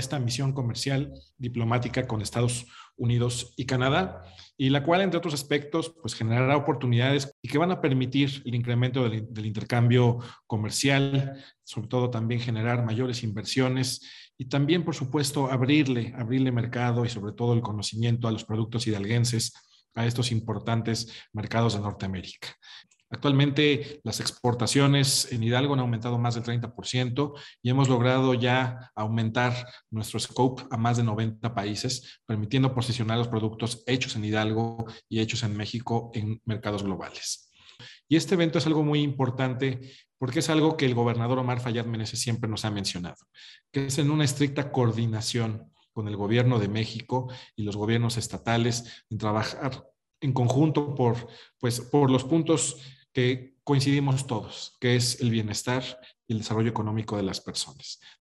esta misión comercial diplomática con Estados Unidos y Canadá, y la cual, entre otros aspectos, pues generará oportunidades y que van a permitir el incremento del intercambio comercial, sobre todo también generar mayores inversiones y también, por supuesto, abrirle mercado y sobre todo el conocimiento a los productos hidalguenses a estos importantes mercados de Norteamérica. Actualmente las exportaciones en Hidalgo han aumentado más del 30% y hemos logrado ya aumentar nuestro scope a más de 90 países, permitiendo posicionar los productos hechos en Hidalgo y hechos en México en mercados globales. Y este evento es algo muy importante porque es algo que el gobernador Omar Fayad Meneses siempre nos ha mencionado, que es en una estricta coordinación con el gobierno de México y los gobiernos estatales en trabajar en conjunto por los puntos que coincidimos todos, que es el bienestar y el desarrollo económico de las personas.